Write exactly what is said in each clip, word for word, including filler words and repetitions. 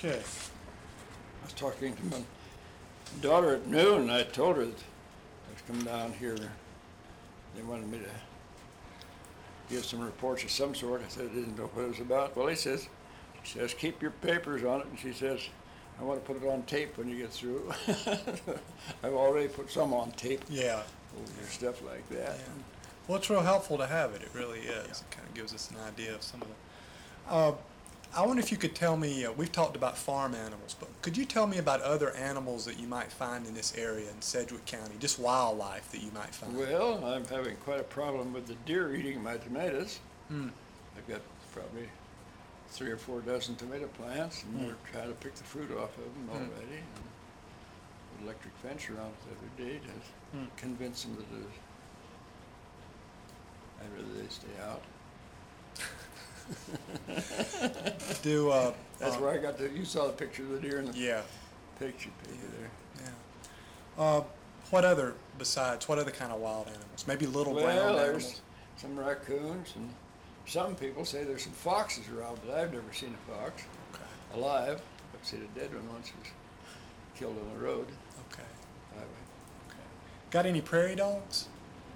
Okay. I was talking to my daughter at noon, and I told her that I was coming down here. They wanted me to give some reports of some sort. I said I didn't know what it was about. Well, he says, she says, keep your papers on it, and she says, I want to put it on tape when you get through. I've already put some on tape. Yeah. Over stuff like that. Yeah. Well, it's real helpful to have it. It really is. Yeah. It kind of gives us an idea of some of the. Uh, I wonder if you could tell me. Uh, we've talked about farm animals, but could you tell me about other animals that you might find in this area in Sedgwick County, just wildlife that you might find? Well, I'm having quite a problem with the deer eating my tomatoes. Mm. I've got probably three or four dozen tomato plants, and Mm. they're trying to pick the fruit off of them Mm. already. And the electric fence around it the other day to Mm. convince them that it- I'd rather they stay out. Do uh, That's uh, where I got the, you saw the picture of the deer in the yeah, picture paper there. yeah. Uh, what other besides what other kind of wild animals? Maybe little Well, brown there's animals. some raccoons, and some people say there's some foxes around, but I've never seen a fox Okay. alive. I've seen a dead one once. It was killed on the road. Okay. Highway. Okay. Got any prairie dogs?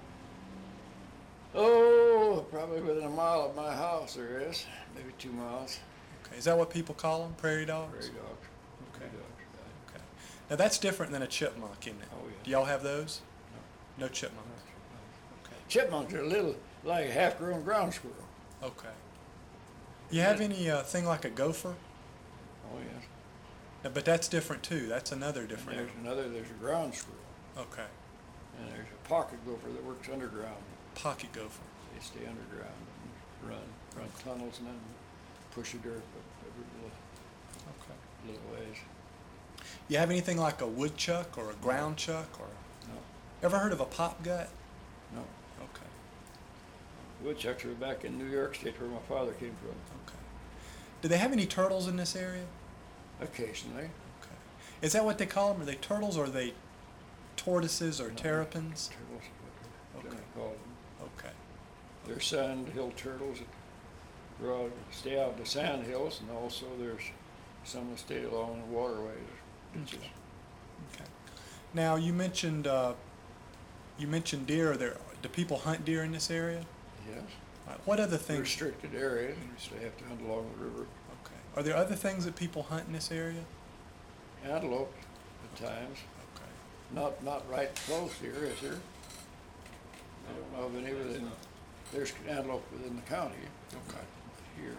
Oh, probably within a mile of my house there is, maybe two miles. Okay. Is that what people call them? Prairie dogs? Prairie dogs. Okay. Prairie dogs, right. Okay. Now that's different than a chipmunk, isn't it? Oh, yeah. Do y'all have those? No. No chipmunks. Okay. Chipmunks are a little like a half-grown ground squirrel. Okay. You have any uh, thing like a gopher? Oh, yes. No, but that's different too. That's another And different. there's another, there's a ground squirrel. Okay. And there's a pocket gopher that works underground. Pocket gopher. They stay underground and run, run tunnels and then push the dirt up every little, Okay. little ways. You have anything like a woodchuck or a ground chuck or? No, Ever heard of a pop gut? no. Okay. Woodchucks are back in New York State where my father came from. Okay. Do they have any turtles in this area? Occasionally. Okay. Is that what they call them? Are they turtles or are they tortoises or No. terrapins? Turtles is what they're Okay. generally called them. Okay. There's sand hill turtles that grow out, stay out in the sand hills, and also there's some that stay along the waterways, ditches. Okay. Okay. Now you mentioned uh, you mentioned deer. Are there do people hunt deer in this area? Yes. Uh, what other things? Restricted areas, so they have to hunt along the river. Okay. Are there other things that people hunt in this area? Antelope at times. Okay. Not not right close here, is there? I don't know of any within, there's antelope within the county. Okay. Here.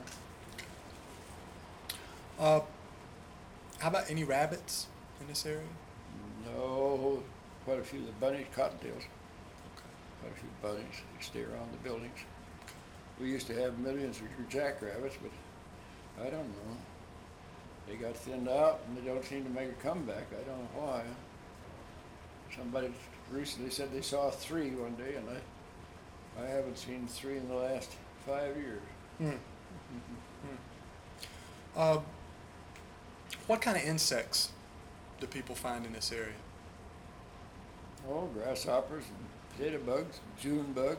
Uh, how about any rabbits in this area? No, quite a few of the bunnies, cottontails, Okay. quite a few bunnies. They stay around the buildings. We used to have millions of jackrabbits, but I don't know. They got thinned out and they don't seem to make a comeback. I don't know why. Somebody recently said they saw three one day, and I, I haven't seen three in the last five years. Hmm. Uh, what kind of insects do people find in this area? Oh, grasshoppers and potato bugs, and June bugs,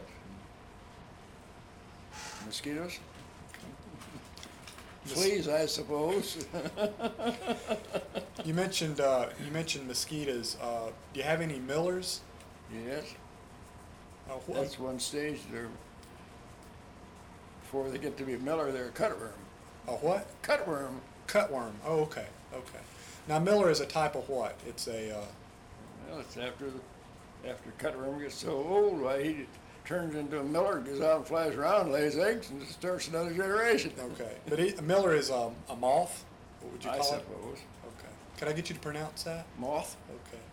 and mosquitoes. Fleas, I suppose. You mentioned uh, you mentioned mosquitoes. Uh, do you have any millers? Yes, Uh, wh- that's one stage. They're before they get to be a miller, they're a cutworm. a what? Cutworm. Cutworm. Oh, okay, okay. Now miller is a type of what? It's a. Uh, Well, it's after the after cutworm gets so old, why he turns into a miller, goes out and flies around, lays eggs, and starts another generation. okay, but he, a miller is um, a moth. What would you I call it? suppose. Okay. Can I get you to pronounce that? Moth. Okay.